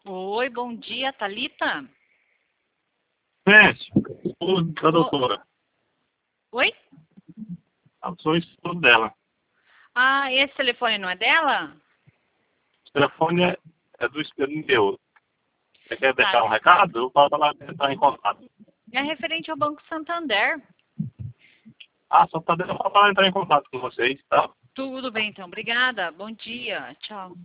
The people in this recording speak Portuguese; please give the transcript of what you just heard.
Oi, bom dia, Thalita? Gente, esposo da doutora. Oi? Eu sou o esposo dela. Ah, esse telefone não é dela? O telefone é do espelho meu. Você quer deixar um Tá. recado? Eu falo para ela entrar em contato. É referente ao Banco Santander. Só para ela entrar em contato com vocês, tá? Tudo bem, então. Obrigada. Bom dia. Tchau.